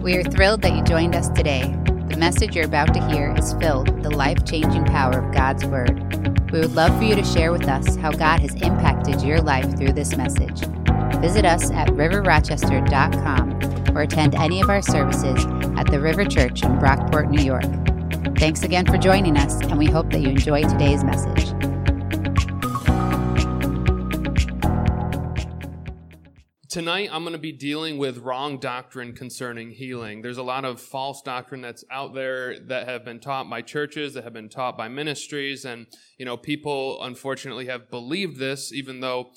We are thrilled that you joined us today. The message you're about to hear is filled with the life-changing power of God's Word. We would love for you to share with us how God has impacted your life through this message. Visit us at riverrochester.com or attend any of our services at the River Church in Brockport, New York. Thanks again for joining us, and we hope that you enjoy today's message. Tonight, I'm going to be dealing with wrong doctrine concerning healing. There's a lot of false doctrine that's out there that have been taught by churches, that have been taught by ministries, and people unfortunately have believed this, even though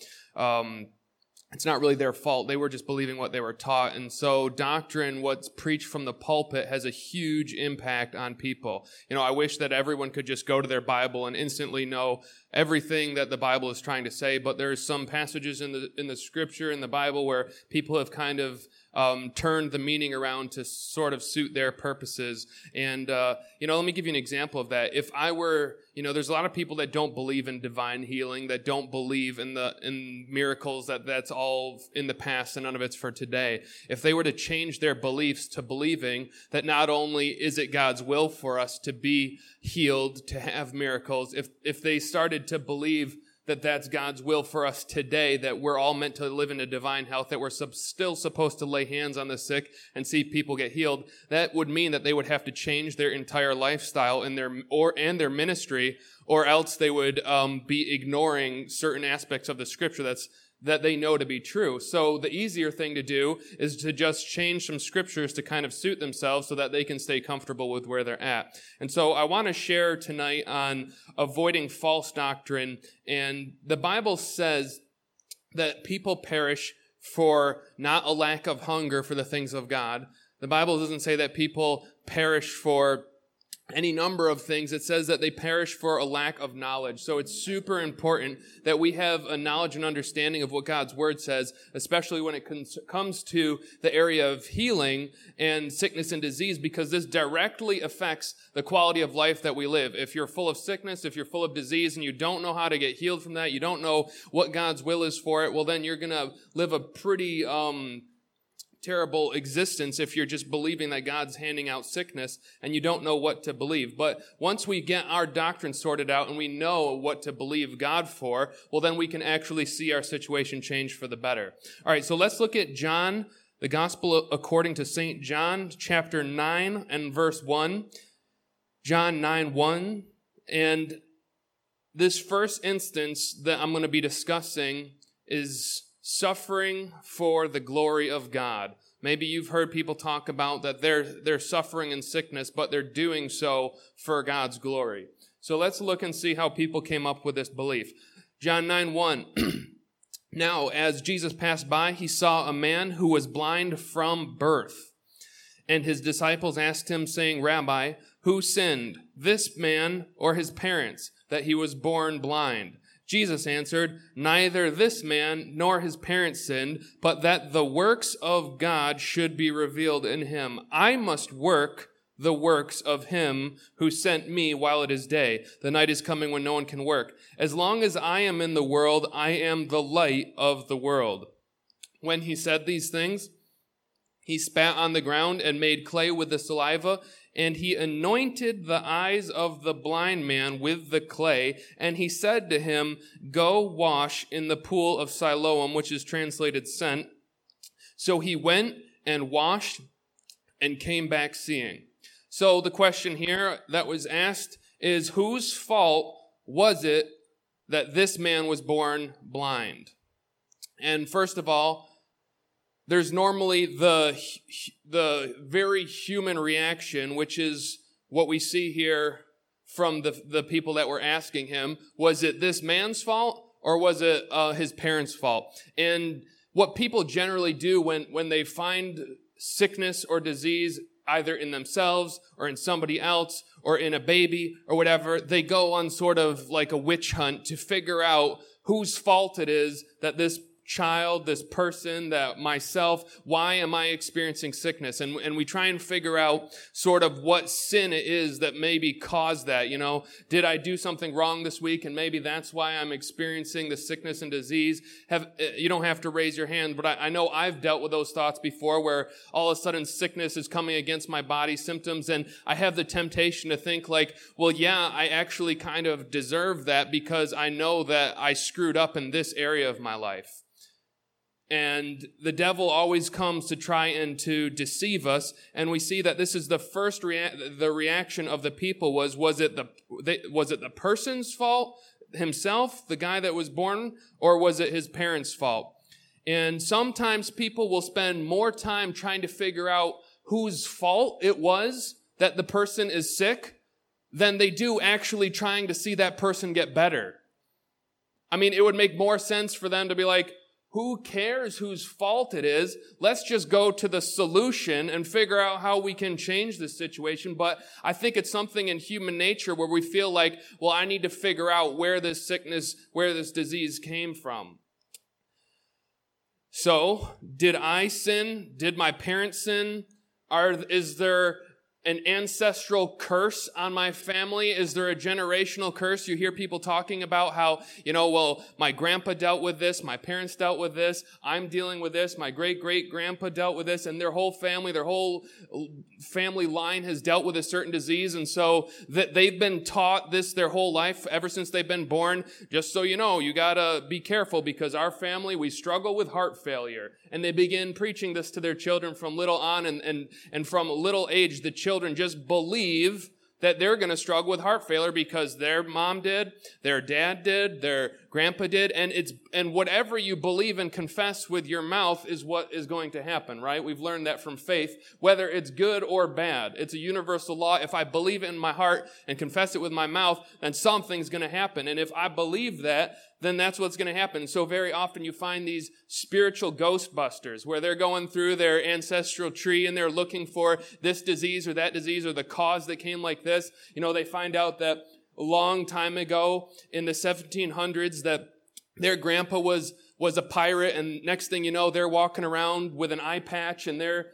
it's not really their fault. They were just believing what they were taught. And so doctrine, what's preached from the pulpit, has a huge impact on people. I wish that everyone could just go to their Bible and instantly know everything that the Bible is trying to say. But there's some passages in the scripture, in the Bible, where people have kind of turned the meaning around to sort of suit their purposes. And, let me give you an example of that. If I were, there's a lot of people that don't believe in divine healing, that don't believe in miracles, that's all in the past and none of it's for today. If they were to change their beliefs to believing that not only is it God's will for us to be healed, to have miracles, if they started to believe that that's God's will for us today, that we're all meant to live in a divine health, that we're still supposed to lay hands on the sick and see people get healed, that would mean that they would have to change their entire lifestyle and their ministry, or else they would be ignoring certain aspects of the scripture that they know to be true. So the easier thing to do is to just change some scriptures to kind of suit themselves so that they can stay comfortable with where they're at. And so I want to share tonight on avoiding false doctrine. And the Bible says that people perish for not a lack of hunger for the things of God. The Bible doesn't say that people perish for any number of things. It says that they perish for a lack of knowledge. So it's super important that we have a knowledge and understanding of what God's Word says, especially when it comes to the area of healing and sickness and disease, because this directly affects the quality of life that we live. If you're full of sickness, if you're full of disease, and you don't know how to get healed from that, you don't know what God's will is for it, well, then you're going to live a pretty terrible existence if you're just believing that God's handing out sickness and you don't know what to believe. But once we get our doctrine sorted out and we know what to believe God for, well, then we can actually see our situation change for the better. All right, so let's look at John, the Gospel according to St. John, chapter 9 and verse 1. John 9:1. And this first instance that I'm going to be discussing is suffering for the glory of God. Maybe you've heard people talk about that they're suffering in sickness, but they're doing so for God's glory. So let's look and see how people came up with this belief. John 9:1. Now, as Jesus passed by, he saw a man who was blind from birth. And his disciples asked him, saying, Rabbi, who sinned, this man or his parents, that he was born blind? Jesus answered, neither this man nor his parents sinned, but that the works of God should be revealed in him. I must work the works of him who sent me while it is day. The night is coming when no one can work. As long as I am in the world, I am the light of the world. When he said these things, he spat on the ground and made clay with the saliva, and he anointed the eyes of the blind man with the clay, and he said to him, go wash in the pool of Siloam, which is translated sent. So he went and washed and came back seeing. So the question here that was asked is, whose fault was it that this man was born blind? And first of all, there's normally the very human reaction, which is what we see here from the people that were asking him. Was it this man's fault or was it his parents' fault? And what people generally do when they find sickness or disease, either in themselves or in somebody else or in a baby or whatever, they go on sort of like a witch hunt to figure out whose fault it is that this child, this person, that myself, why am I experiencing sickness? And we try and figure out sort of what sin it is that maybe caused that. Did I do something wrong this week? And maybe that's why I'm experiencing the sickness and disease. You don't have to raise your hand, but I know I've dealt with those thoughts before, where all of a sudden sickness is coming against my body, symptoms, and I have the temptation to think like, well, yeah, I actually kind of deserve that because I know that I screwed up in this area of my life. And the devil always comes to try and to deceive us. And we see that this is the first the reaction of the people was it the person's fault himself, the guy that was born, or was it his parents' fault? And sometimes people will spend more time trying to figure out whose fault it was that the person is sick than they do actually trying to see that person get better. I mean, it would make more sense for them to be like, who cares whose fault it is? Let's just go to the solution and figure out how we can change this situation. But I think it's something in human nature where we feel like, well, I need to figure out where this sickness, where this disease came from. So, did I sin? Did my parents sin? Is there an ancestral curse on my family? Is there a generational curse? You hear people talking about how, well, my grandpa dealt with this, my parents dealt with this, I'm dealing with this, my great-great-grandpa dealt with this, and their whole family line has dealt with a certain disease, and so that they've been taught this their whole life, ever since they've been born. Just so you know, you gotta be careful because our family, we struggle with heart failure. And they begin preaching this to their children from little on, and from little age, the children just believe that they're going to struggle with heart failure because their mom did, their dad did, their grandpa did, and whatever you believe and confess with your mouth is what is going to happen, right? We've learned that from faith, whether it's good or bad. It's a universal law. If I believe it in my heart and confess it with my mouth, then something's going to happen. And if I believe that, then that's what's going to happen. So very often you find these spiritual ghostbusters where they're going through their ancestral tree and they're looking for this disease or that disease or the cause that came like this. They find out that a long time ago in the 1700s that their grandpa was a pirate, and next thing you know, they're walking around with an eye patch, and they're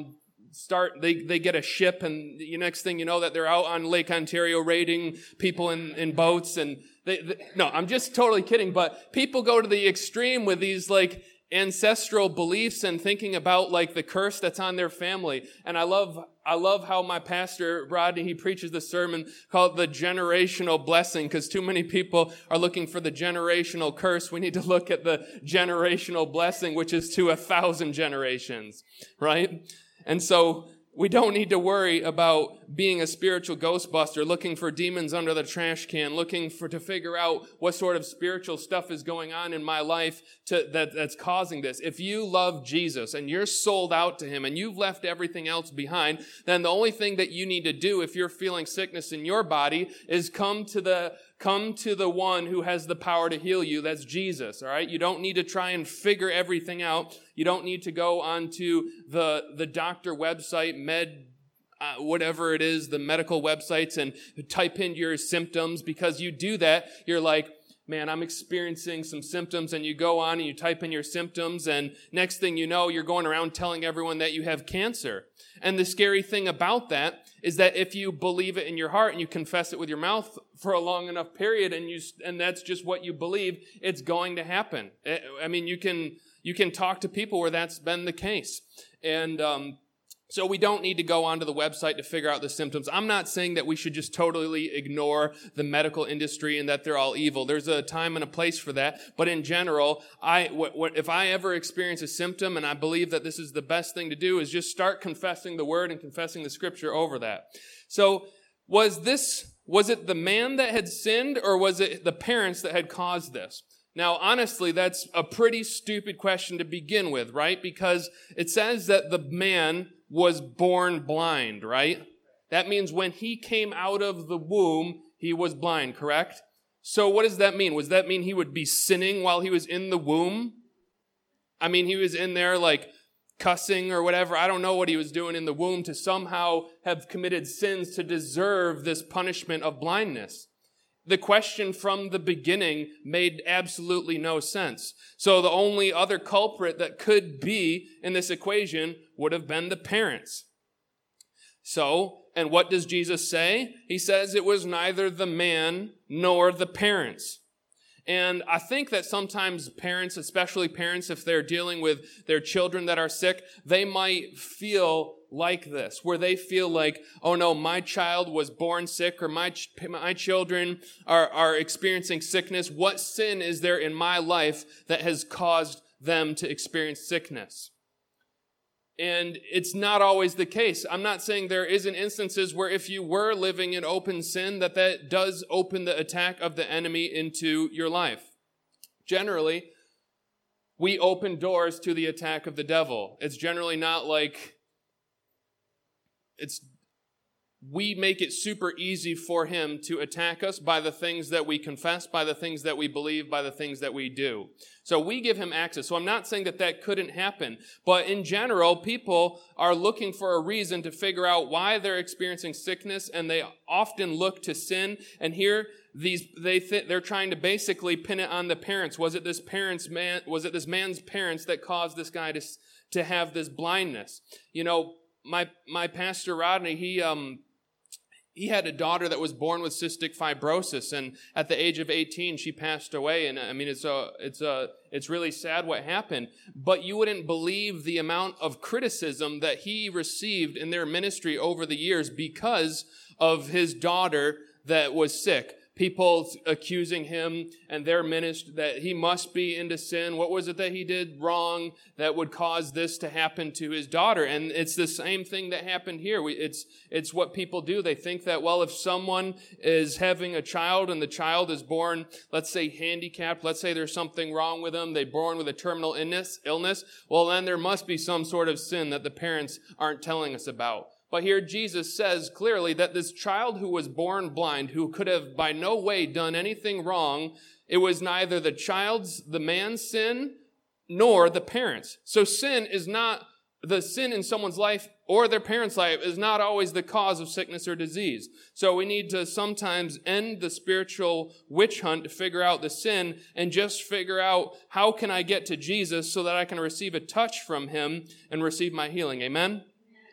they get a ship, and the next thing you know that they're out on Lake Ontario raiding people in boats. And no, I'm just totally kidding, but people go to the extreme with these like ancestral beliefs and thinking about like the curse that's on their family. And I love how my pastor, Rodney, he preaches this sermon called the generational blessing, because too many people are looking for the generational curse. We need to look at the generational blessing, which is to 1,000 generations, right? And so we don't need to worry about being a spiritual ghostbuster, looking for demons under the trash can, looking to figure out what sort of spiritual stuff is going on in my life that's causing this. If you love Jesus and you're sold out to him and you've left everything else behind, then the only thing that you need to do if you're feeling sickness in your body is come to the one who has the power to heal you. That's Jesus, all right? You don't need to try and figure everything out. You don't need to go onto the doctor website, whatever it is, the medical websites, and type in your symptoms, because you do that, you're like, man, I'm experiencing some symptoms, and you go on and you type in your symptoms, and next thing you know, you're going around telling everyone that you have cancer. And the scary thing about that is that if you believe it in your heart and you confess it with your mouth for a long enough period, and that's just what you believe, it's going to happen. I mean, you can talk to people where that's been the case. And so we don't need to go onto the website to figure out the symptoms. I'm not saying that we should just totally ignore the medical industry and that they're all evil. There's a time and a place for that. But in general, if I ever experience a symptom and I believe that this is the best thing to do, is just start confessing the word and confessing the scripture over that. So was it the man that had sinned, or was it the parents that had caused this? Now, honestly, that's a pretty stupid question to begin with, right? Because it says that the man was born blind, right? That means when he came out of the womb, he was blind, correct? So what does that mean? Does that mean he would be sinning while he was in the womb? I mean, he was in there like cussing or whatever. I don't know what he was doing in the womb to somehow have committed sins to deserve this punishment of blindness. The question from the beginning made absolutely no sense. So the only other culprit that could be in this equation would have been the parents. So, and what does Jesus say? He says it was neither the man nor the parents. And I think that sometimes parents, especially parents, if they're dealing with their children that are sick, they might feel like this, where they feel like, oh no, my child was born sick, or my children are experiencing sickness. What sin is there in my life that has caused them to experience sickness? And it's not always the case. I'm not saying there isn't instances where if you were living in open sin, that does open the attack of the enemy into your life. Generally, we open doors to the attack of the devil. It's generally not like we make it super easy for him to attack us by the things that we confess, by the things that we believe, by the things that we do. So we give him access. So I'm not saying that couldn't happen, but in general, people are looking for a reason to figure out why they're experiencing sickness, and they often look to sin. And here, they're trying to basically pin it on the parents. Was it this man's parents that caused this guy to have this blindness? You know, my pastor Rodney, he had a daughter that was born with cystic fibrosis, and at the age of 18, she passed away. And I mean, it's really sad what happened. But you wouldn't believe the amount of criticism that he received in their ministry over the years because of his daughter that was sick. People accusing him and their ministry that he must be into sin. What was it that he did wrong that would cause this to happen to his daughter? And it's the same thing that happened here. It's what people do. They think that, well, if someone is having a child and the child is born, let's say handicapped, let's say there's something wrong with them, they're born with a terminal illness, well, then there must be some sort of sin that the parents aren't telling us about. But here Jesus says clearly that this child who was born blind, who could have by no way done anything wrong, it was neither the man's sin, nor the parents. So the sin in someone's life or their parents' life is not always the cause of sickness or disease. So we need to sometimes end the spiritual witch hunt to figure out the sin and just figure out how can I get to Jesus so that I can receive a touch from him and receive my healing. Amen?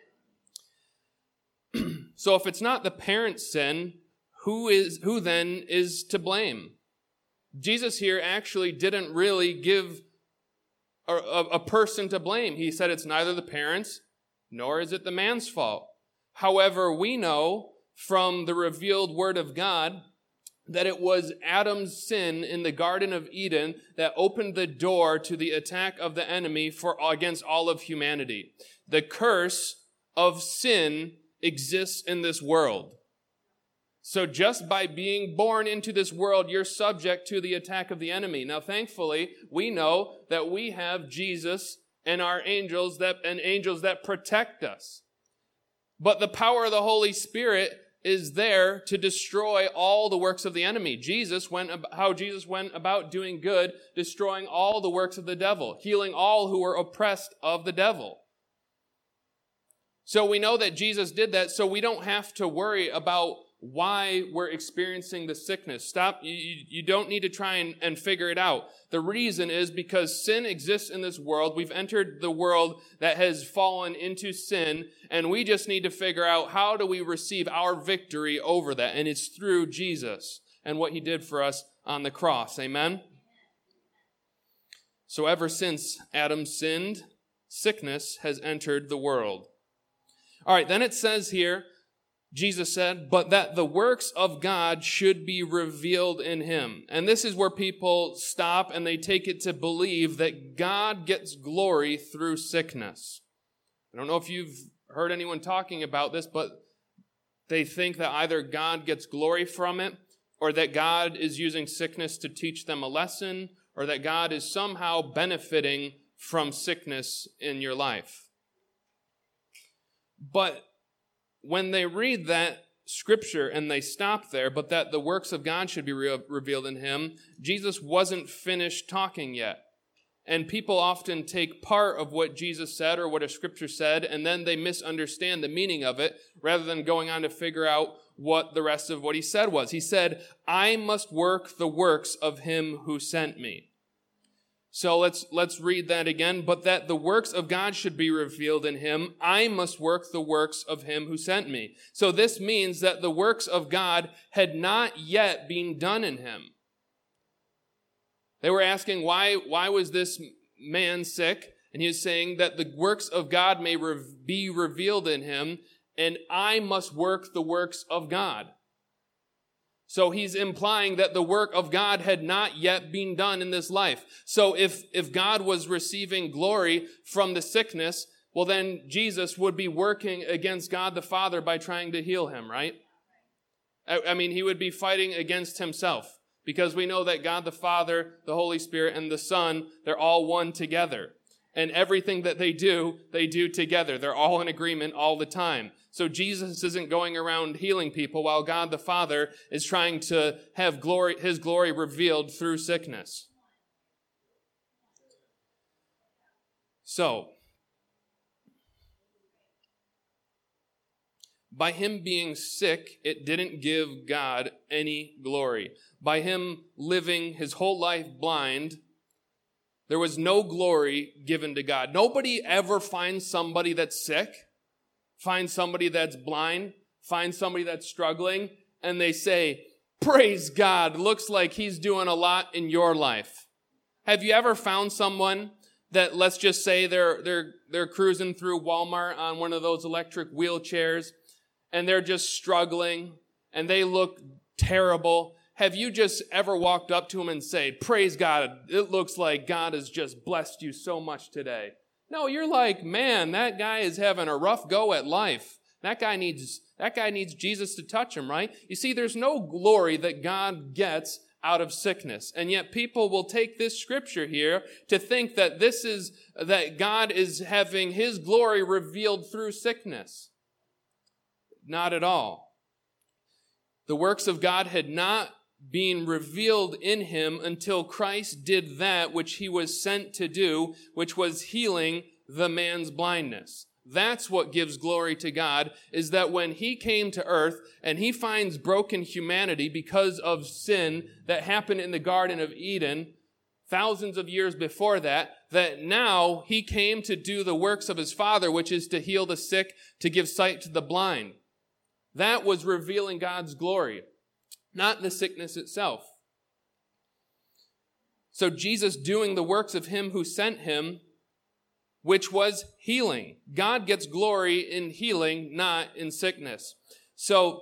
So if it's not the parent's sin, who then is to blame? Jesus here actually didn't really give a person to blame. He said it's neither the parents, nor is it the man's fault. However, we know from the revealed word of God that it was Adam's sin in the Garden of Eden that opened the door to the attack of the enemy against all of humanity. The curse of sin exists in this world. So just by being born into this world, you're subject to the attack of the enemy. Now, thankfully, we know that we have Jesus and our angels that protect us. But the power of the Holy Spirit is there to destroy all the works of the enemy. How Jesus went about doing good, destroying all the works of the devil, healing all who were oppressed of the devil. So we know that Jesus did that, so we don't have to worry about why we're experiencing the sickness. You don't need to try and figure it out. The reason is because sin exists in this world. We've entered the world that has fallen into sin, and we just need to figure out how do we receive our victory over that. And it's through Jesus and what he did for us on the cross. Amen? So ever since Adam sinned, sickness has entered the world. All right, then it says here, Jesus said, but that the works of God should be revealed in him. And this is where people stop and they take it to believe that God gets glory through sickness. I don't know if you've heard anyone talking about this, but they think that either God gets glory from it, or that God is using sickness to teach them a lesson, or that God is somehow benefiting from sickness in your life. But when they read that scripture and they stop there, but that the works of God should be revealed in him, Jesus wasn't finished talking yet. And people often take part of what Jesus said or what a scripture said, and then they misunderstand the meaning of it rather than going on to figure out what the rest of what he said was. He said, I must work the works of him who sent me. So let's read that again. But that the works of God should be revealed in him, I must work the works of him who sent me. So this means that the works of God had not yet been done in him. They were asking, why was this man sick? And he was saying that the works of God may be revealed in him, and I must work the works of God. So he's implying that the work of God had not yet been done in this life. So if God was receiving glory from the sickness, well then Jesus would be working against God the Father by trying to heal him, right? I mean, he would be fighting against himself. Because we know that God the Father, the Holy Spirit, and the Son, they're all one together. And everything that they do together. They're all in agreement all the time. So Jesus isn't going around healing people while God the Father is trying to have his glory revealed through sickness. So, by him being sick, it didn't give God any glory. By him living his whole life blind, there was no glory given to God. Nobody ever finds somebody that's sick, finds somebody that's blind, finds somebody that's struggling, and they say, praise God, looks like he's doing a lot in your life. Have you ever found someone that, let's just say they're cruising through Walmart on one of those electric wheelchairs, and they're just struggling, and they look terrible? Have you just ever walked up to them and say, praise God, it looks like God has just blessed you so much today? No, you're like, man, that guy is having a rough go at life. That guy needs Jesus to touch him, right? You see, there's no glory that God gets out of sickness. And yet people will take this scripture here to think that that God is having his glory revealed through sickness. Not at all. The works of God had not been revealed in him until Christ did that which he was sent to do, which was healing the man's blindness. That's what gives glory to God, is that when he came to earth and he finds broken humanity because of sin that happened in the Garden of Eden thousands of years before that now he came to do the works of his Father, which is to heal the sick, to give sight to the blind. That was revealing God's glory, not the sickness itself. So Jesus doing the works of him who sent him, which was healing. God gets glory in healing, not in sickness. So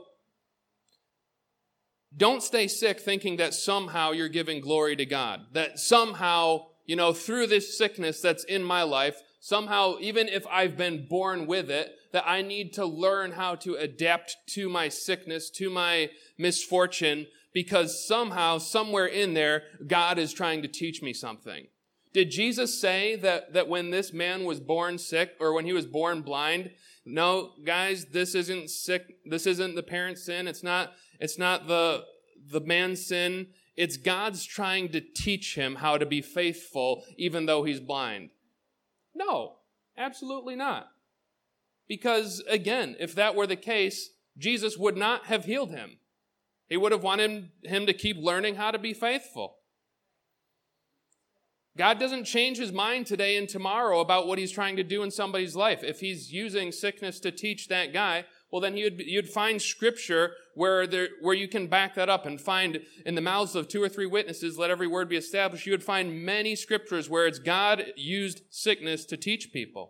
don't stay sick thinking that somehow you're giving glory to God. That somehow, through this sickness that's in my life, somehow, even if I've been born with it, that I need to learn how to adapt to my sickness, to my misfortune, because somehow, somewhere in there, God is trying to teach me something. Did Jesus say that when this man was born sick, or when he was born blind, no, guys, this isn't sick, this isn't the parent's sin, it's not the man's sin, it's God's trying to teach him how to be faithful even though he's blind? No, absolutely not. Because, again, if that were the case, Jesus would not have healed him. He would have wanted him to keep learning how to be faithful. God doesn't change his mind today and tomorrow about what he's trying to do in somebody's life. If he's using sickness to teach that guy, well, then you'd find scripture where you can back that up and find in the mouths of 2 or 3 witnesses, let every word be established. You would find many scriptures where it's God used sickness to teach people.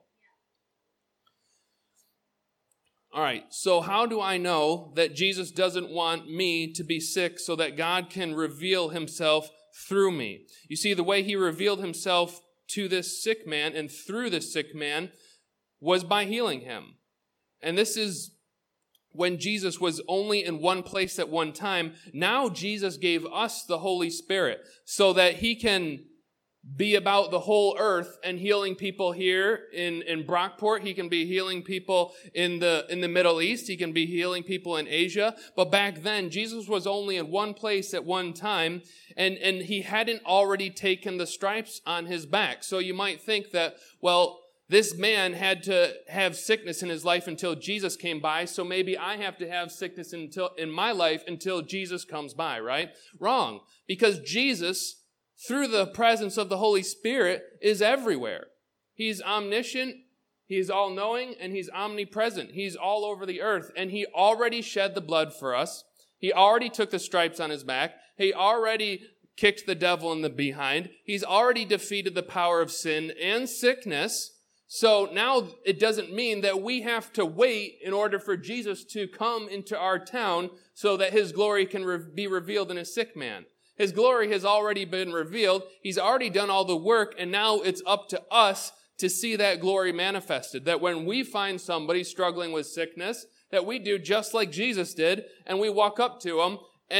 All right, so how do I know that Jesus doesn't want me to be sick so that God can reveal himself through me? You see, the way he revealed himself to this sick man and through this sick man was by healing him. And this is when Jesus was only in one place at one time. Now Jesus gave us the Holy Spirit so that he can be about the whole earth and healing people here in Brockport. He can be healing people in the Middle East. He can be healing people in Asia. But back then, Jesus was only in one place at one time, and he hadn't already taken the stripes on his back. So you might think that, well, this man had to have sickness in his life until Jesus came by, so maybe I have to have sickness in my life until Jesus comes by, right? Wrong. Because Jesus, through the presence of the Holy Spirit, is everywhere. He's omniscient, he's all-knowing, and he's omnipresent. He's all over the earth, and he already shed the blood for us. He already took the stripes on his back. He already kicked the devil in the behind. He's already defeated the power of sin and sickness. So now it doesn't mean that we have to wait in order for Jesus to come into our town so that his glory can be revealed in a sick man. His glory has already been revealed. He's already done all the work, and now it's up to us to see that glory manifested. That when we find somebody struggling with sickness, that we do just like Jesus did, and we walk up to them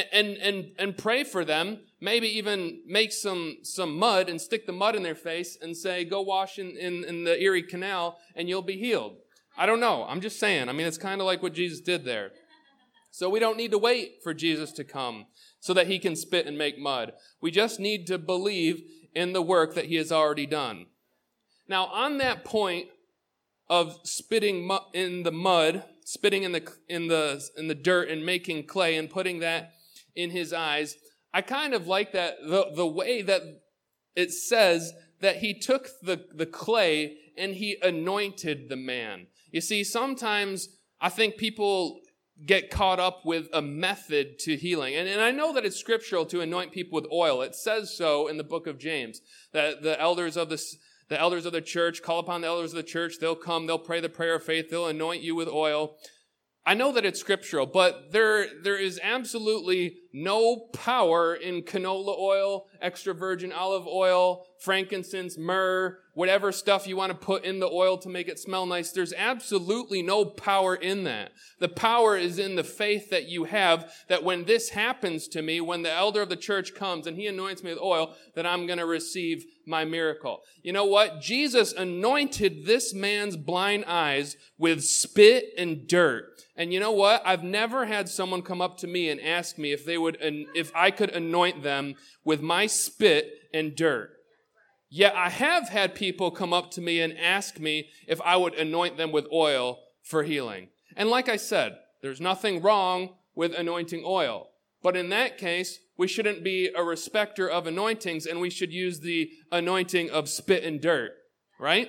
and pray for them, maybe even make some mud and stick the mud in their face and say, go wash in the Erie Canal and you'll be healed. I don't know. I'm just saying. I mean, it's kind of like what Jesus did there. So we don't need to wait for Jesus to come so that he can spit and make mud. We just need to believe in the work that he has already done. Now, on that point of spitting in the mud, spitting in the dirt and making clay and putting that in his eyes, I kind of like that the way that it says that he took the clay and he anointed the man. You see, sometimes I think people get caught up with a method to healing. And I know that it's scriptural to anoint people with oil. It says so in the book of James, that the elders of the church, call upon the elders of the church, they'll come, they'll pray the prayer of faith, they'll anoint you with oil. I know that it's scriptural, but there is absolutely no power in canola oil, extra virgin olive oil, frankincense, myrrh, whatever stuff you want to put in the oil to make it smell nice. There's absolutely no power in that. The power is in the faith that you have, that when this happens to me, when the elder of the church comes and he anoints me with oil, that I'm going to receive my miracle. You know what? Jesus anointed this man's blind eyes with spit and dirt. And you know what? I've never had someone come up to me and ask me if I could anoint them with my spit and dirt. Yet I have had people come up to me and ask me if I would anoint them with oil for healing. And like I said, there's nothing wrong with anointing oil. But in that case, we shouldn't be a respecter of anointings, and we should use the anointing of spit and dirt, right?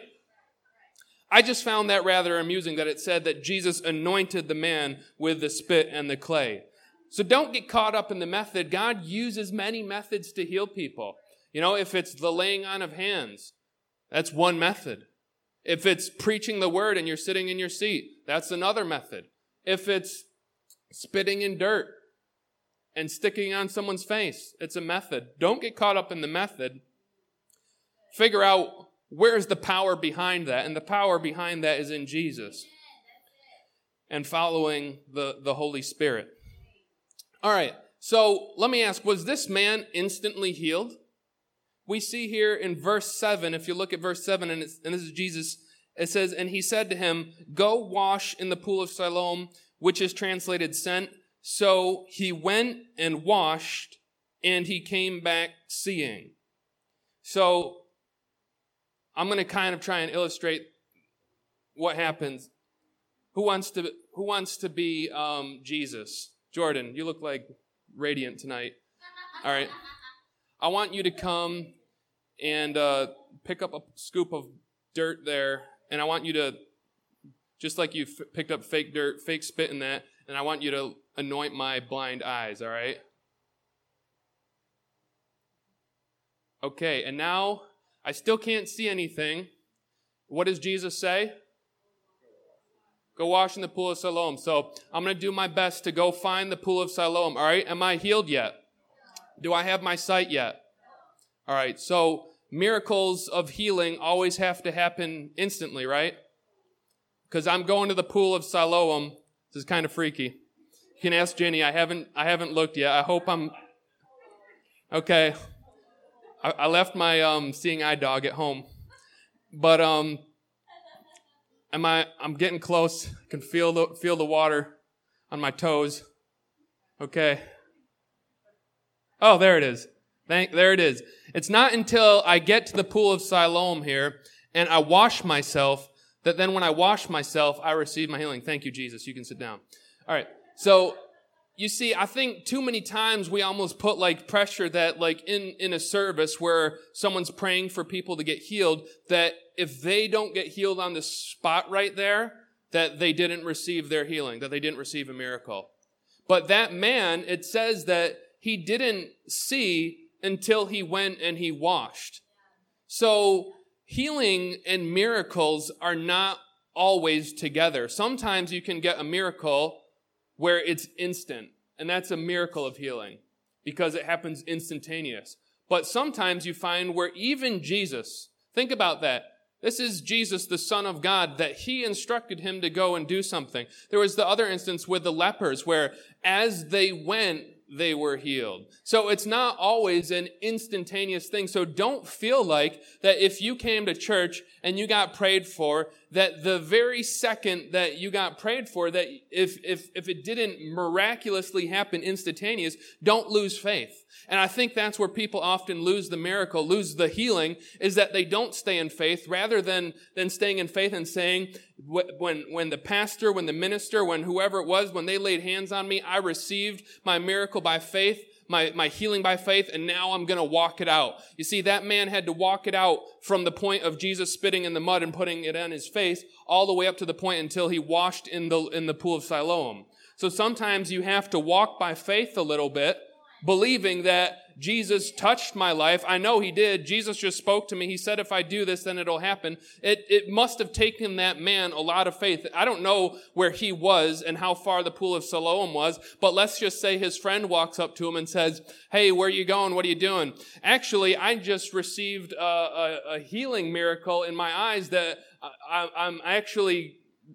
I just found that rather amusing that it said that Jesus anointed the man with the spit and the clay. So don't get caught up in the method. God uses many methods to heal people. You know, if it's the laying on of hands, that's one method. If it's preaching the word and you're sitting in your seat, that's another method. If it's spitting in dirt and sticking on someone's face, it's a method. Don't get caught up in the method. Figure out where's the power behind that, and the power behind that is in Jesus and following the Holy Spirit. All right, so let me ask, was this man instantly healed? We see here in verse 7, if you look at verse 7, and this is Jesus, it says, and he said to him, go wash in the pool of Siloam, which is translated sent. So he went and washed, and he came back seeing. So I'm going to kind of try and illustrate what happens. Who wants to be Jesus? Jordan, you look like radiant tonight. All right. I want you to come and pick up a scoop of dirt there, and I want you to, just like you picked up fake dirt, fake spit in that, and I want you to anoint my blind eyes, all right? Okay, and now I still can't see anything. What does Jesus say? Go wash in the pool of Siloam. So I'm going to do my best to go find the pool of Siloam, all right? Am I healed yet? Do I have my sight yet? All right, so miracles of healing always have to happen instantly, right? Because I'm going to the pool of Siloam. This is kind of freaky. You can ask Jenny. I haven't looked yet. I hope I'm okay. I left my seeing eye dog at home, but I'm getting close. I can feel the water on my toes. Okay. Oh, there it is. There it is. It's not until I get to the pool of Siloam here and I wash myself that then when I wash myself, I receive my healing. Thank you, Jesus. You can sit down. All right. So you see, I think too many times we almost put like pressure that like in a service where someone's praying for people to get healed, that if they don't get healed on the spot right there, that they didn't receive their healing, that they didn't receive a miracle. But that man, it says that he didn't see until he went and he washed. So healing and miracles are not always together. Sometimes you can get a miracle where it's instant, and that's a miracle of healing because it happens instantaneous. But sometimes you find where even Jesus, think about that. This is Jesus, the Son of God, that he instructed him to go and do something. There was the other instance with the lepers where as they went, they were healed. So it's not always an instantaneous thing. So don't feel like that if you came to church and you got prayed for, that the very second that you got prayed for, that if it didn't miraculously happen instantaneous, don't lose faith. And I think that's where people often lose the miracle, lose the healing, is that they don't stay in faith rather than staying in faith and saying, when the pastor, when the minister, when whoever it was, when they laid hands on me, I received my miracle by faith, my healing by faith, and now I'm going to walk it out. You see, that man had to walk it out from the point of Jesus spitting in the mud and putting it on his face all the way up to the point until he washed in the pool of Siloam. So sometimes you have to walk by faith a little bit, believing that Jesus touched my life. I know he did. Jesus just spoke to me. He said, if I do this, then it'll happen. It must have taken that man a lot of faith. I don't know where he was and how far the pool of Siloam was, but let's just say his friend walks up to him and says, hey, where are you going? What are you doing? Actually, I just received a healing miracle in my eyes that I'm actually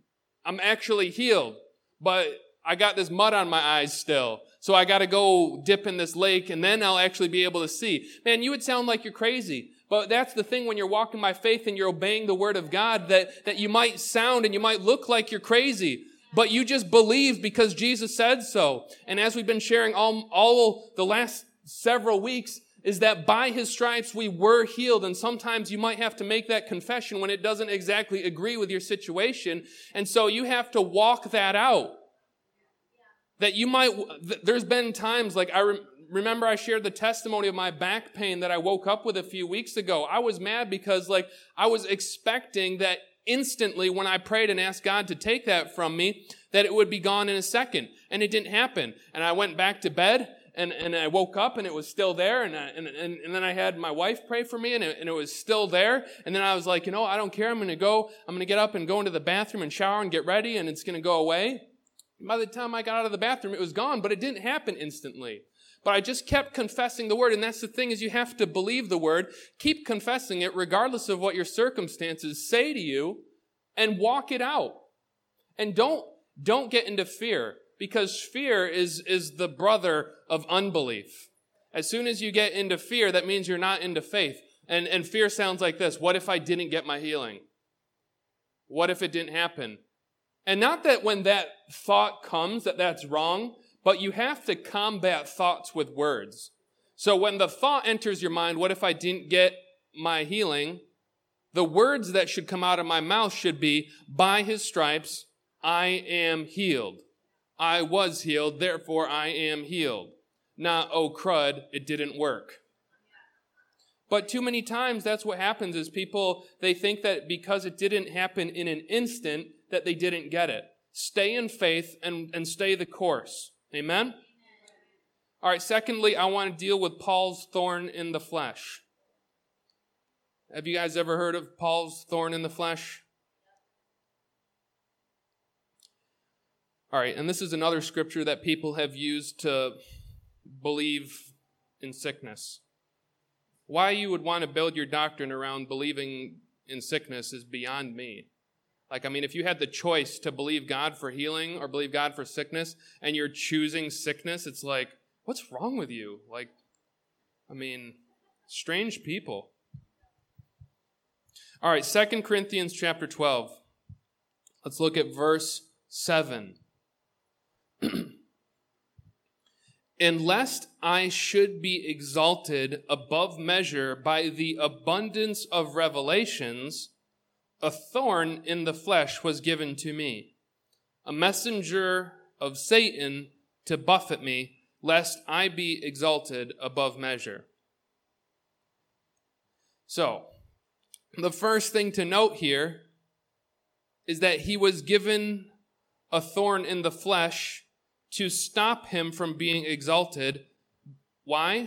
healed, but I got this mud on my eyes still. So I got to go dip in this lake and then I'll actually be able to see. Man, you would sound like you're crazy. But that's the thing when you're walking by faith and you're obeying the word of God, that you might sound and you might look like you're crazy. But you just believe because Jesus said so. And as we've been sharing all the last several weeks, is that by his stripes we were healed. And sometimes you might have to make that confession when it doesn't exactly agree with your situation. And so you have to walk that out. That you might, there's been times like remember I shared the testimony of my back pain that I woke up with a few weeks ago. I was mad because like I was expecting that instantly when I prayed and asked God to take that from me, that it would be gone in a second. And it didn't happen. And I went back to bed and I woke up and it was still there. And then I had my wife pray for me and it was still there. And then I was like, I don't care. I'm going to get up and go into the bathroom and shower and get ready and it's going to go away. By the time I got out of the bathroom, it was gone, but it didn't happen instantly. But I just kept confessing the word, and that's the thing is you have to believe the word, keep confessing it regardless of what your circumstances say to you, and walk it out. And don't get into fear, because fear is the brother of unbelief. As soon as you get into fear, that means you're not into faith. And fear sounds like this: what if I didn't get my healing? What if it didn't happen? And not that when that thought comes that that's wrong, but you have to combat thoughts with words. So when the thought enters your mind, what if I didn't get my healing? The words that should come out of my mouth should be, by his stripes, I am healed. I was healed, therefore I am healed. Not, oh crud, it didn't work. But too many times that's what happens is people, they think that because it didn't happen in an instant, that they didn't get it. Stay in faith and stay the course. Amen? All right, secondly, I want to deal with Paul's thorn in the flesh. Have you guys ever heard of Paul's thorn in the flesh? All right, and this is another scripture that people have used to believe in sickness. Why you would want to build your doctrine around believing in sickness is beyond me. If you had the choice to believe God for healing or believe God for sickness, and you're choosing sickness, it's like, what's wrong with you? Strange people. All right, 2 Corinthians chapter 12. Let's look at verse 7. And lest I should be exalted above measure by the abundance of revelations, a thorn in the flesh was given to me, a messenger of Satan to buffet me, lest I be exalted above measure. So, the first thing to note here is that he was given a thorn in the flesh to stop him from being exalted. Why?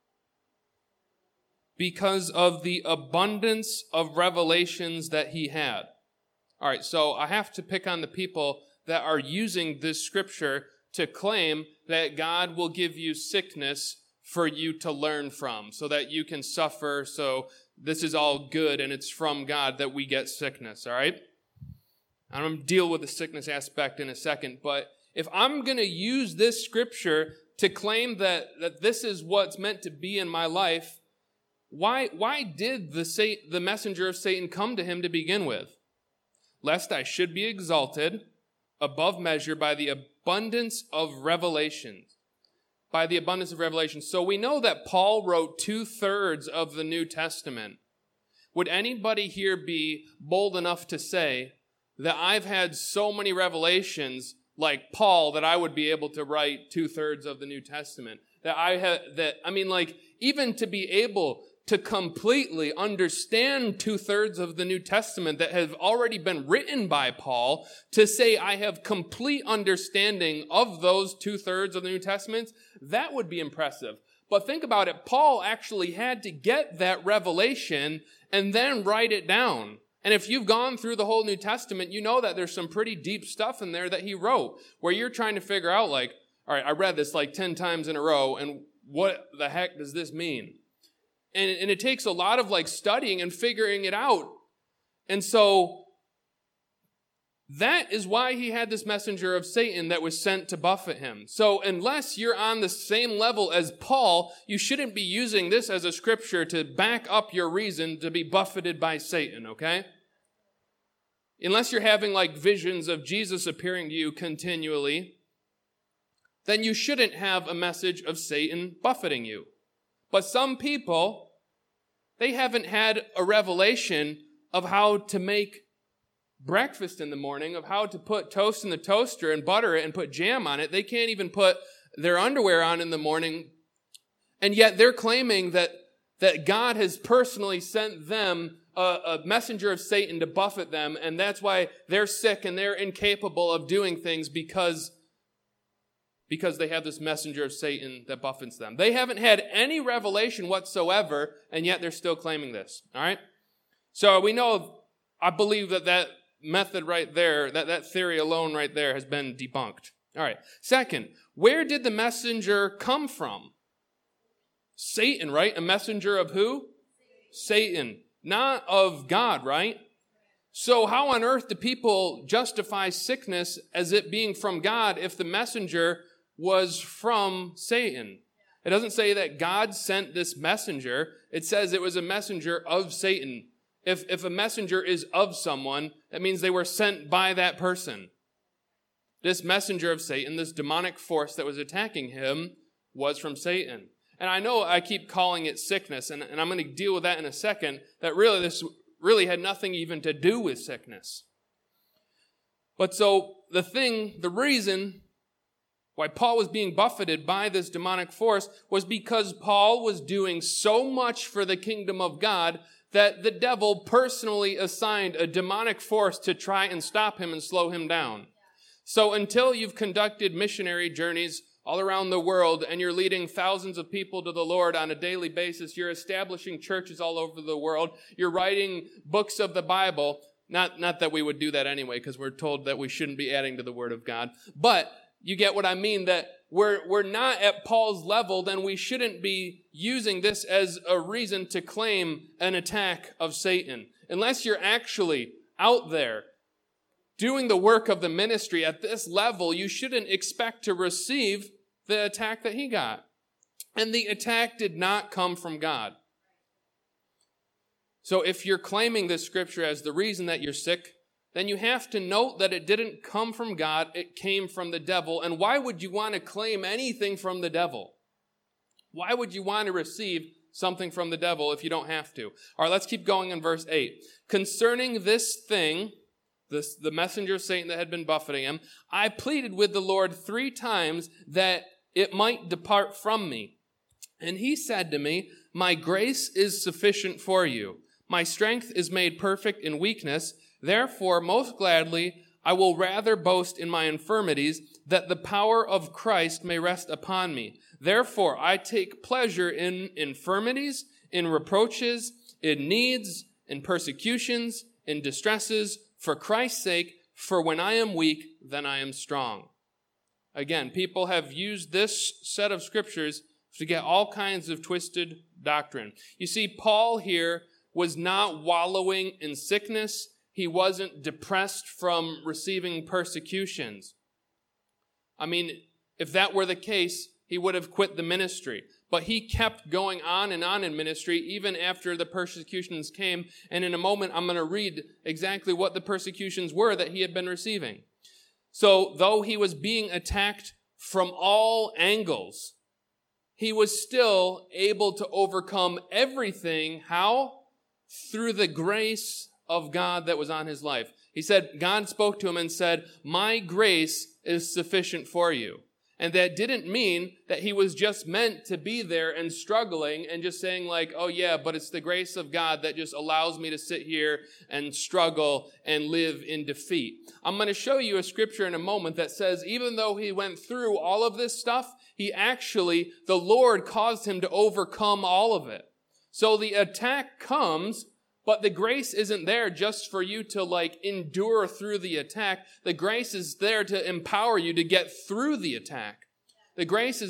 Because of the abundance of revelations that he had. All right, so I have to pick on the people that are using this scripture to claim that God will give you sickness for you to learn from, so that you can suffer, so this is all good and it's from God that we get sickness, all right? I'm going to deal with the sickness aspect in a second, but if I'm going to use this scripture to claim that this is what's meant to be in my life, why did the messenger of Satan come to him to begin with? Lest I should be exalted above measure by the abundance of revelations. By the abundance of revelations. So we know that Paul wrote 2/3 of the New Testament. Would anybody here be bold enough to say that I've had so many revelations like Paul that I would be able to write 2/3 of the New Testament? Even to be able to completely understand 2/3 of the New Testament that have already been written by Paul, to say I have complete understanding of those 2/3 of the New Testament, that would be impressive. But think about it, Paul actually had to get that revelation and then write it down. And if you've gone through the whole New Testament, you know that there's some pretty deep stuff in there that he wrote, where you're trying to figure out, like, all right, I read this like 10 times in a row, and what the heck does this mean? And it takes a lot of like studying and figuring it out. And so that is why he had this messenger of Satan that was sent to buffet him. So unless you're on the same level as Paul, you shouldn't be using this as a scripture to back up your reason to be buffeted by Satan, okay? Unless you're having like visions of Jesus appearing to you continually, then you shouldn't have a message of Satan buffeting you. But some people, they haven't had a revelation of how to make breakfast in the morning, of how to put toast in the toaster and butter it and put jam on it. They can't even put their underwear on in the morning. And yet they're claiming that God has personally sent them a messenger of Satan to buffet them. And that's why they're sick and they're incapable of doing things because they have this messenger of Satan that buffets them. They haven't had any revelation whatsoever, and yet they're still claiming this. All right? So we know, I believe that method right there, that theory alone right there has been debunked. All right. Second, where did the messenger come from? Satan, right? A messenger of who? Satan. Not of God, right? So how on earth do people justify sickness as it being from God if the messenger was from Satan? It doesn't say that God sent this messenger. It says it was a messenger of Satan. If a messenger is of someone, that means they were sent by that person. This messenger of Satan, this demonic force that was attacking him, was from Satan. And I know I keep calling it sickness, and I'm going to deal with that in a second, that really this really had nothing even to do with sickness. But so the reason why Paul was being buffeted by this demonic force was because Paul was doing so much for the kingdom of God that the devil personally assigned a demonic force to try and stop him and slow him down. So until you've conducted missionary journeys all around the world and you're leading thousands of people to the Lord on a daily basis, you're establishing churches all over the world, you're writing books of the Bible, not that we would do that anyway, because we're told that we shouldn't be adding to the Word of God, but you get what I mean, that we're not at Paul's level, then we shouldn't be using this as a reason to claim an attack of Satan. Unless you're actually out there doing the work of the ministry at this level, you shouldn't expect to receive the attack that he got. And the attack did not come from God. So if you're claiming this scripture as the reason that you're sick, then you have to note that it didn't come from God, it came from the devil. And why would you want to claim anything from the devil? Why would you want to receive something from the devil if you don't have to? All right, let's keep going in verse 8. Concerning this thing, the messenger of Satan that had been buffeting him, I pleaded with the Lord 3 times that it might depart from me. And he said to me, my grace is sufficient for you. My strength is made perfect in weakness. Therefore, most gladly, I will rather boast in my infirmities, that the power of Christ may rest upon me. Therefore, I take pleasure in infirmities, in reproaches, in needs, in persecutions, in distresses, for Christ's sake, for when I am weak, then I am strong. Again, people have used this set of scriptures to get all kinds of twisted doctrine. You see, Paul here was not wallowing in sickness. He wasn't depressed from receiving persecutions. I mean, if that were the case, he would have quit the ministry. But he kept going on in ministry even after the persecutions came. And in a moment, I'm going to read exactly what the persecutions were that he had been receiving. So, though he was being attacked from all angles, he was still able to overcome everything. How? Through the grace of God that was on his life. He said, God spoke to him and said, my grace is sufficient for you. And that didn't mean that he was just meant to be there and struggling and just saying like, oh yeah, but it's the grace of God that just allows me to sit here and struggle and live in defeat. I'm going to show you a scripture in a moment that says even though he went through all of this stuff, the Lord caused him to overcome all of it. So the attack comes, but the grace isn't there just for you to endure through the attack. The grace is there to empower you to get through the attack. The grace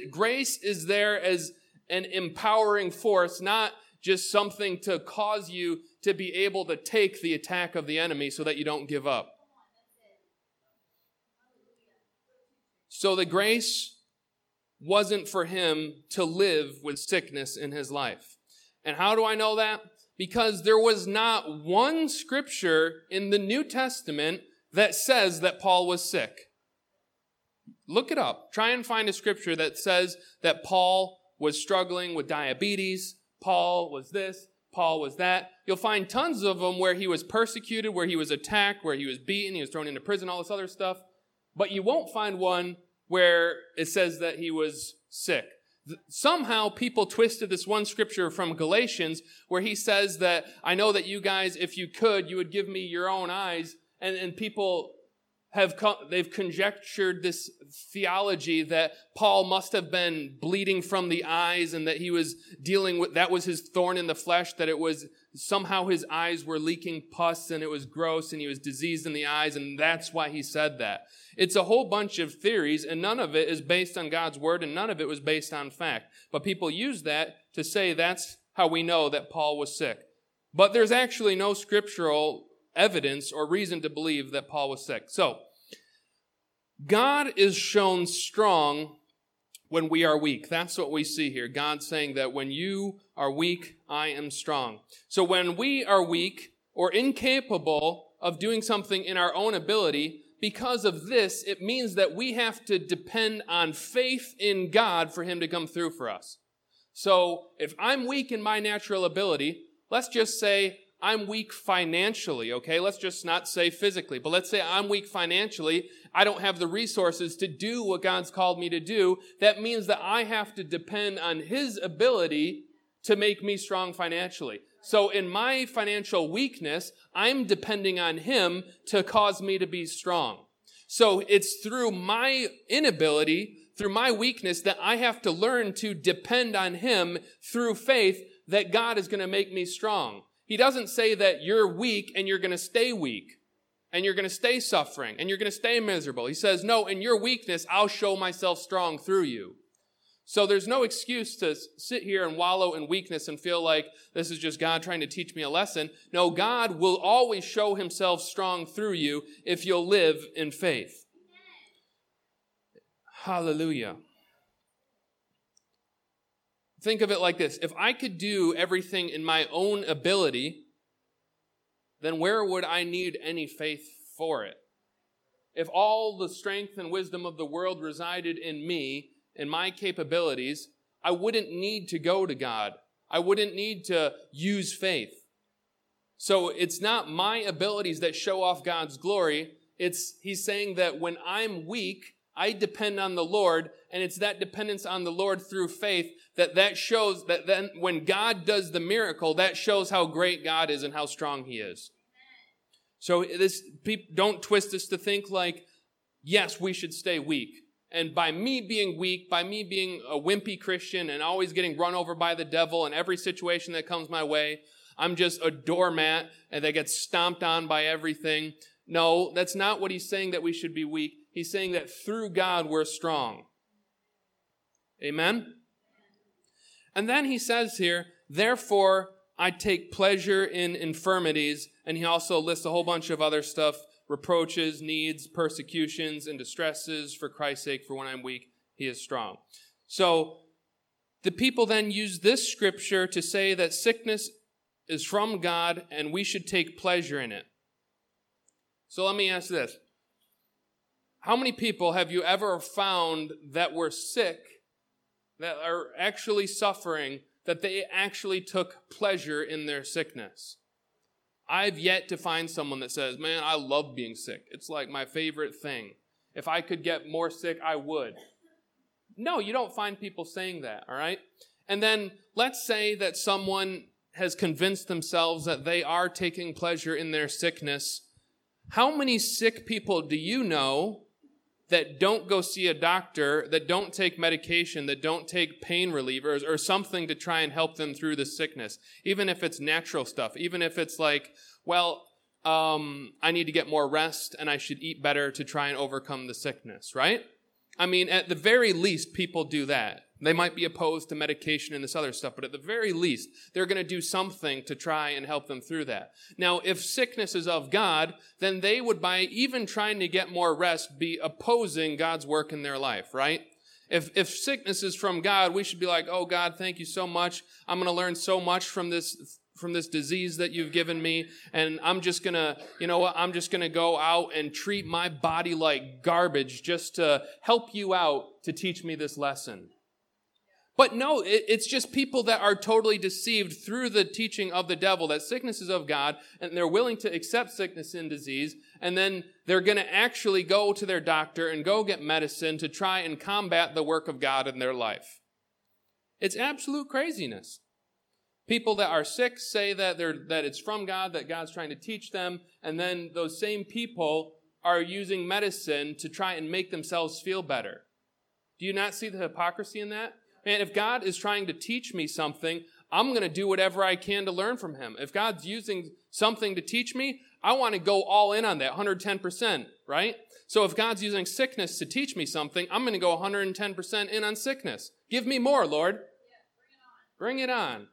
is there as an empowering force, not just something to cause you to be able to take the attack of the enemy so that you don't give up. So the grace wasn't for him to live with sickness in his life. And how do I know that? Because there was not one scripture in the New Testament that says that Paul was sick. Look it up. Try and find a scripture that says that Paul was struggling with diabetes, Paul was this, Paul was that. You'll find tons of them where he was persecuted, where he was attacked, where he was beaten, he was thrown into prison, all this other stuff. But you won't find one where it says that he was sick. Somehow people twisted this one scripture from Galatians where he says that, I know that you guys, if you could, you would give me your own eyes. And people they've conjectured this theology that Paul must have been bleeding from the eyes and that he was dealing with, that was his thorn in the flesh, that it was somehow his eyes were leaking pus and it was gross and he was diseased in the eyes and that's why he said that. It's a whole bunch of theories and none of it is based on God's word and none of it was based on fact. But people use that to say that's how we know that Paul was sick. But there's actually no scriptural evidence or reason to believe that Paul was sick. So, God is shown strong when we are weak. That's what we see here. God saying that when you are weak, I am strong. So when we are weak or incapable of doing something in our own ability, because of this, it means that we have to depend on faith in God for him to come through for us. So if I'm weak in my natural ability, let's just say I'm weak financially, okay? Let's just not say physically, but let's say I'm weak financially. I don't have the resources to do what God's called me to do. That means that I have to depend on his ability to make me strong financially. So in my financial weakness, I'm depending on him to cause me to be strong. So it's through my inability, through my weakness, that I have to learn to depend on him through faith that God is going to make me strong. He doesn't say that you're weak and you're going to stay weak and you're going to stay suffering and you're going to stay miserable. He says, no, in your weakness, I'll show myself strong through you. So there's no excuse to sit here and wallow in weakness and feel like this is just God trying to teach me a lesson. No, God will always show himself strong through you if you'll live in faith. Hallelujah. think of it like this. If I could do everything in my own ability, then where would I need any faith for it? If all the strength and wisdom of the world resided in me and my capabilities, I wouldn't need to go to God. I wouldn't need to use faith. So it's not my abilities that show off God's glory. He's saying that when I'm weak, I depend on the Lord, and it's that dependence on the Lord through faith that shows that then when God does the miracle, that shows how great God is and how strong he is. So don't twist this to think like, yes, we should stay weak. And by me being weak, by me being a wimpy Christian and always getting run over by the devil in every situation that comes my way, I'm just a doormat and that gets stomped on by everything. No, that's not what he's saying, that we should be weak. He's saying that through God we're strong. Amen? And then he says here, therefore I take pleasure in infirmities. And he also lists a whole bunch of other stuff: reproaches, needs, persecutions, and distresses for Christ's sake. For when I'm weak, he is strong. So the people then use this scripture to say that sickness is from God and we should take pleasure in it. So let me ask this. How many people have you ever found that were sick, that are actually suffering, that they actually took pleasure in their sickness? I've yet to find someone that says, man, I love being sick. It's like my favorite thing. If I could get more sick, I would. No, you don't find people saying that, all right? And then let's say that someone has convinced themselves that they are taking pleasure in their sickness. How many sick people do you know that don't go see a doctor, that don't take medication, that don't take pain relievers or something to try and help them through the sickness? Even if it's natural stuff, even if it's like, well, I need to get more rest and I should eat better to try and overcome the sickness, right? I mean, at the very least, people do that. They might be opposed to medication and this other stuff, but at the very least, they're going to do something to try and help them through that. Now, if sickness is of God, then they would, by even trying to get more rest, be opposing God's work in their life, right? If sickness is from God, we should be like, oh, God, thank you so much. I'm going to learn so much from this disease that you've given me, and I'm just going to, I'm just going to go out and treat my body like garbage just to help you out to teach me this lesson. But no, it's just people that are totally deceived through the teaching of the devil that sickness is of God, and they're willing to accept sickness and disease, and then they're going to actually go to their doctor and go get medicine to try and combat the work of God in their life. It's absolute craziness. People that are sick say that it's from God, that God's trying to teach them, and then those same people are using medicine to try and make themselves feel better. Do you not see the hypocrisy in that? Man, if God is trying to teach me something, I'm going to do whatever I can to learn from him. If God's using something to teach me, I want to go all in on that, 110%, right? So if God's using sickness to teach me something, I'm going to go 110% in on sickness. Give me more, Lord. Bring it on.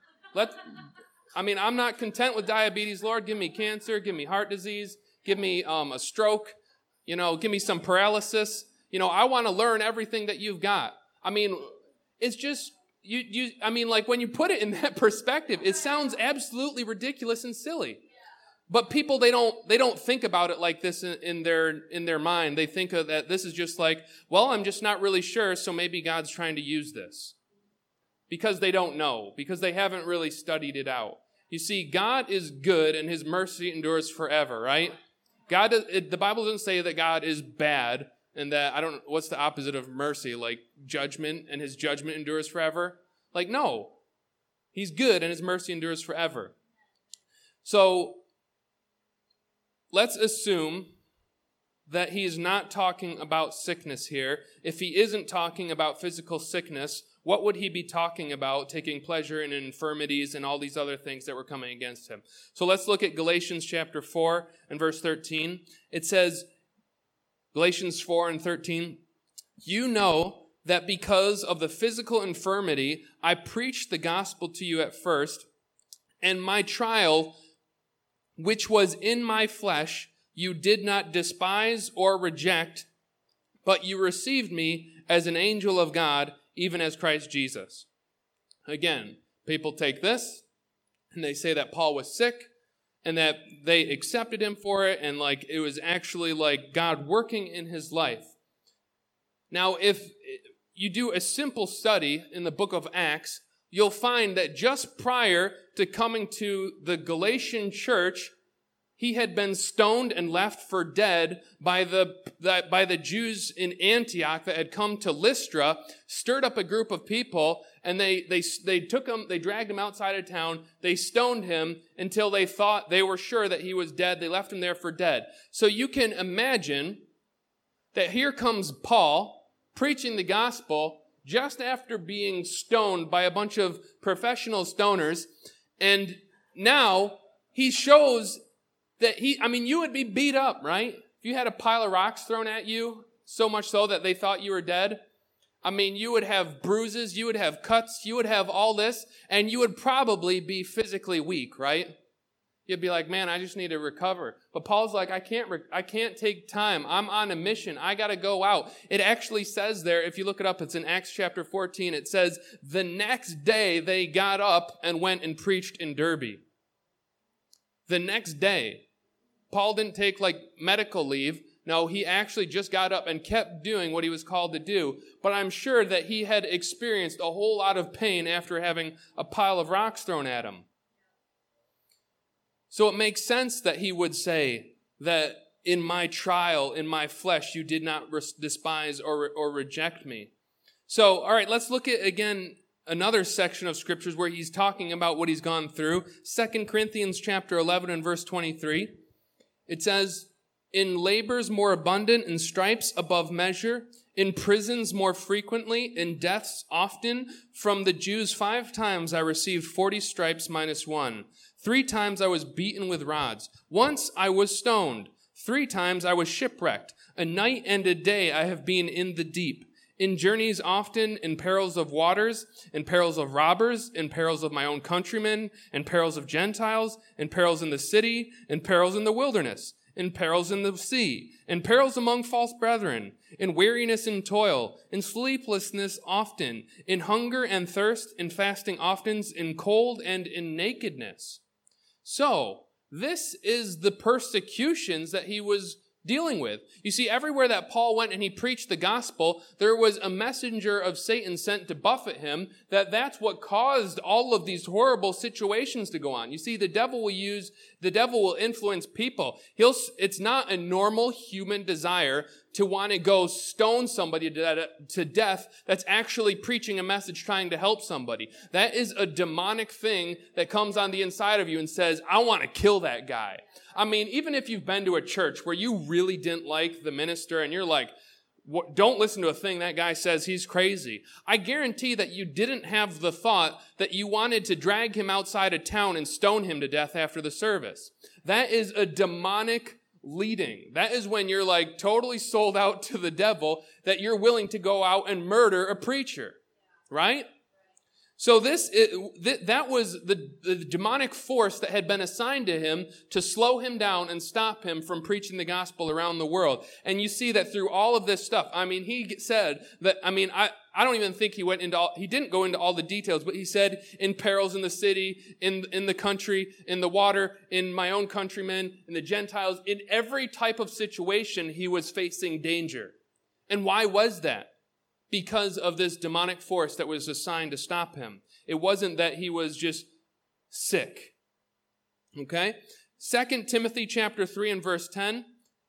I'm not content with diabetes, Lord. Give me cancer, give me heart disease, give me a stroke, give me some paralysis. I want to learn everything that you've got. It's just, when you put it in that perspective, it sounds absolutely ridiculous and silly. But people, they don't think about it like this in their mind. They think of that this is just like, well, I'm just not really sure, so maybe God's trying to use this. Because they don't know, because they haven't really studied it out. You see, God is good and his mercy endures forever, right? The Bible doesn't say that God is bad. And that, what's the opposite of mercy? Like judgment, and his judgment endures forever? Like, no. He's good and his mercy endures forever. So, let's assume that he is not talking about sickness here. If he isn't talking about physical sickness, what would he be talking about, taking pleasure in infirmities and all these other things that were coming against him? So let's look at Galatians chapter 4 and verse 13. It says, Galatians 4 and 13, you know that because of the physical infirmity, I preached the gospel to you at first, and my trial, which was in my flesh, you did not despise or reject, but you received me as an angel of God, even as Christ Jesus. Again, people take this and they say that Paul was sick and that they accepted him for it and like it was actually like God working in his life. Now, if you do a simple study in the book of Acts, you'll find that just prior to coming to the Galatian church, he had been stoned and left for dead by the Jews in Antioch that had come to Lystra, stirred up a group of people, and they took him, they dragged him outside of town, they stoned him until they thought they were sure that he was dead. They left him there for dead. So you can imagine that here comes Paul preaching the gospel just after being stoned by a bunch of professional stoners, and now he shows that you would be beat up, right? If you had a pile of rocks thrown at you, so much so that they thought you were dead, you would have bruises, you would have cuts, you would have all this, and you would probably be physically weak, right? You'd be like, man, I just need to recover. But Paul's like, I can't take time. I'm on a mission. I got to go out. It actually says there, if you look it up, it's in Acts chapter 14, it says, the next day they got up and went and preached in Derbe. The next day. Paul didn't take like medical leave. No, he actually just got up and kept doing what he was called to do. But I'm sure that he had experienced a whole lot of pain after having a pile of rocks thrown at him. So it makes sense that he would say that in my trial, in my flesh, you did not despise or reject me. So, all right, let's look at, again, another section of scriptures where he's talking about what he's gone through. 2 Corinthians chapter 11 and verse 23. It says, in labors more abundant, in stripes above measure, in prisons more frequently, in deaths often. From the Jews 5 times I received 40 stripes minus 1. 3 times I was beaten with rods. Once I was stoned. 3 times I was shipwrecked. A night and a day I have been in the deep. In journeys often, in perils of waters, in perils of robbers, in perils of my own countrymen, in perils of Gentiles, in perils in the city, in perils in the wilderness, in perils in the sea, in perils among false brethren, in weariness and toil, in sleeplessness often, in hunger and thirst, in fasting often, in cold and in nakedness. So, this is the persecutions that he was dealing with. You see, everywhere that Paul went and he preached the gospel, there was a messenger of Satan sent to buffet him. That's what caused all of these horrible situations to go on. You see, the devil will influence people. It's not a normal human desire to want to go stone somebody to death that's actually preaching a message trying to help somebody. That is a demonic thing that comes on the inside of you and says, I want to kill that guy. Even if you've been to a church where you really didn't like the minister and you're like, don't listen to a thing that guy says, he's crazy. I guarantee that you didn't have the thought that you wanted to drag him outside of town and stone him to death after the service. That is a demonic leading. That is when you're like totally sold out to the devil, that you're willing to go out and murder a preacher, right? So that was the demonic force that had been assigned to him to slow him down and stop him from preaching the gospel around the world. And you see that through all of this stuff. He said that, I don't even think he didn't go into all the details, but he said in perils in the city, in the country, in the water, in my own countrymen, in the Gentiles, in every type of situation he was facing danger. And why was that? Because of this demonic force that was assigned to stop him. It wasn't that he was just sick. Okay? 2 Timothy chapter 3 and verse 10,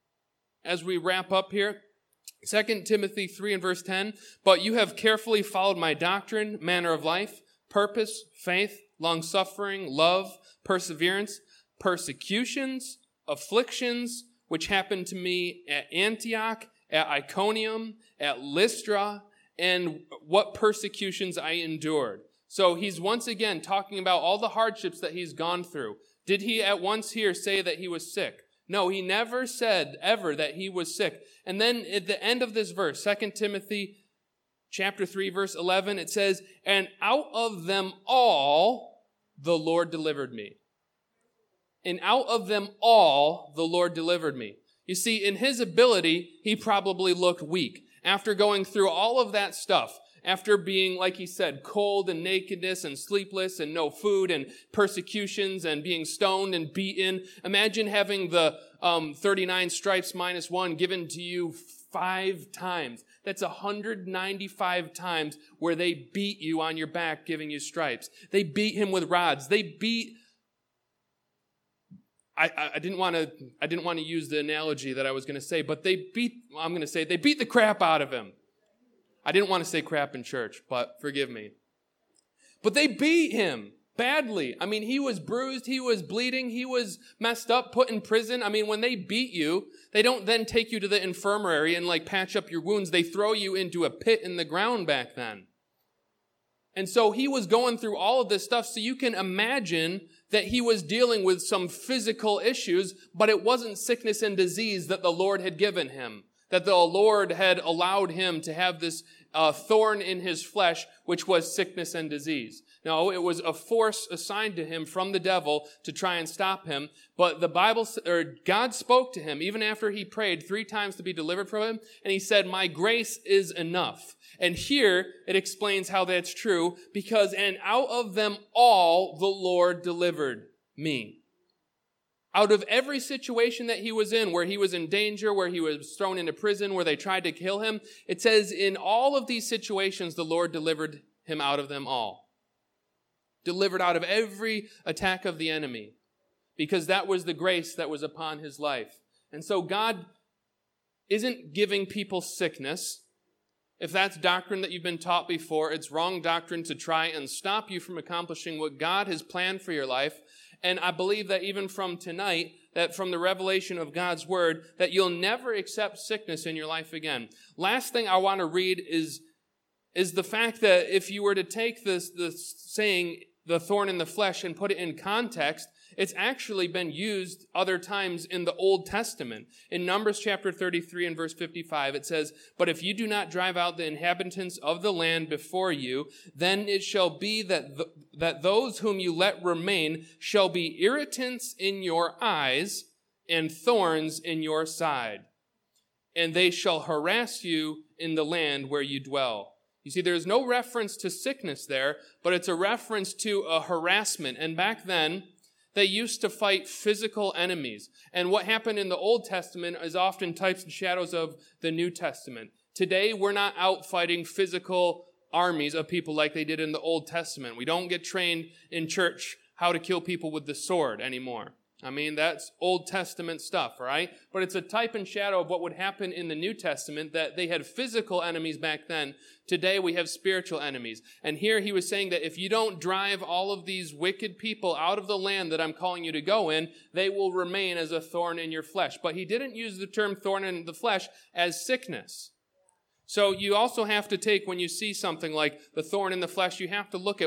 as we wrap up here. 2 Timothy 3 and verse 10, but you have carefully followed my doctrine, manner of life, purpose, faith, long-suffering, love, perseverance, persecutions, afflictions, which happened to me at Antioch, at Iconium, at Lystra, and what persecutions I endured. So he's once again talking about all the hardships that he's gone through. Did he at once here say that he was sick? No, he never said ever that he was sick. And then at the end of this verse, 2 Timothy chapter 3, verse 11, it says, and out of them all the Lord delivered me. And out of them all the Lord delivered me. You see, in his ability, he probably looked weak. After going through all of that stuff, after being, like he said, cold and nakedness and sleepless and no food and persecutions and being stoned and beaten. Imagine having the 39 stripes minus 1 given to you 5 times. That's 195 times where they beat you on your back, giving you stripes. They beat him with rods. They beat... I didn't want to use the analogy that I was going to say, but they beat the crap out of him. I didn't want to say crap in church, but forgive me. But they beat him badly. I mean, he was bruised, he was bleeding, he was messed up, put in prison. I mean, when they beat you, they don't then take you to the infirmary and patch up your wounds. They throw you into a pit in the ground back then. And so he was going through all of this stuff, so you can imagine that he was dealing with some physical issues, but it wasn't sickness and disease that the Lord had given him, that the Lord had allowed him to have this thorn in his flesh, which was sickness and disease. No, it was a force assigned to him from the devil to try and stop him. But God spoke to him even after he prayed 3 times to be delivered from him, and he said, "My grace is enough." And here it explains how that's true, because, "And out of them all the Lord delivered me." Out of every situation that he was in, where he was in danger, where he was thrown into prison, where they tried to kill him, it says in all of these situations, the Lord delivered him out of them all. Delivered out of every attack of the enemy, because that was the grace that was upon his life. And so God isn't giving people sickness. If that's doctrine that you've been taught before, it's wrong doctrine to try and stop you from accomplishing what God has planned for your life. And I believe that even from tonight, that from the revelation of God's word, that you'll never accept sickness in your life again. Last thing I want to read is the fact that if you were to take this saying, the thorn in the flesh, and put it in context, it's actually been used other times in the Old Testament. In Numbers chapter 33 and verse 55, it says, "But if you do not drive out the inhabitants of the land before you, then it shall be that those whom you let remain shall be irritants in your eyes and thorns in your side, and they shall harass you in the land where you dwell." You see, there's no reference to sickness there, but it's a reference to a harassment. And back then, they used to fight physical enemies. And what happened in the Old Testament is often types and shadows of the New Testament. Today, we're not out fighting physical armies of people like they did in the Old Testament. We don't get trained in church how to kill people with the sword anymore. I mean, that's Old Testament stuff, right? But it's a type and shadow of what would happen in the New Testament, that they had physical enemies back then. Today we have spiritual enemies. And here he was saying that if you don't drive all of these wicked people out of the land that I'm calling you to go in, they will remain as a thorn in your flesh. But he didn't use the term thorn in the flesh as sickness. So you also have to take, when you see something like the thorn in the flesh, you have to look at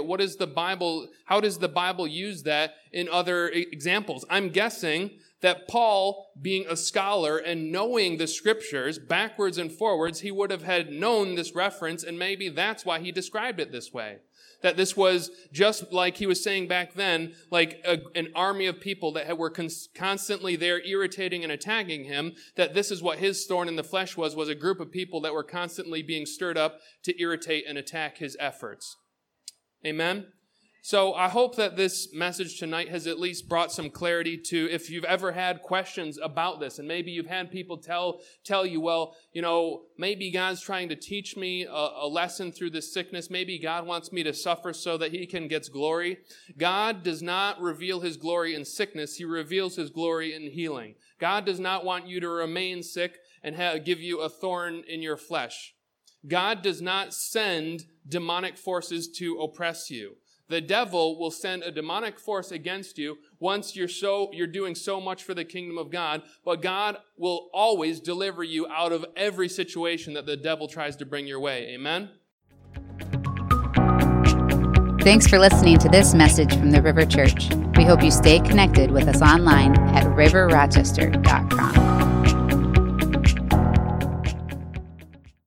how does the Bible use that in other examples? I'm guessing that Paul, being a scholar and knowing the scriptures backwards and forwards, he would have had known this reference, and maybe that's why he described it this way. That this was just like he was saying back then, like an army of people that were constantly there irritating and attacking him, that this is what his thorn in the flesh was a group of people that were constantly being stirred up to irritate and attack his efforts. Amen? So I hope that this message tonight has at least brought some clarity to, if you've ever had questions about this, and maybe you've had people tell you, well, maybe God's trying to teach me a lesson through this sickness. Maybe God wants me to suffer so that he can get glory. God does not reveal his glory in sickness. He reveals his glory in healing. God does not want you to remain sick and give you a thorn in your flesh. God does not send demonic forces to oppress you. The devil will send a demonic force against you once you're doing so much for the kingdom of God, but God will always deliver you out of every situation that the devil tries to bring your way. Amen? Thanks for listening to this message from the River Church. We hope you stay connected with us online at riverrochester.com.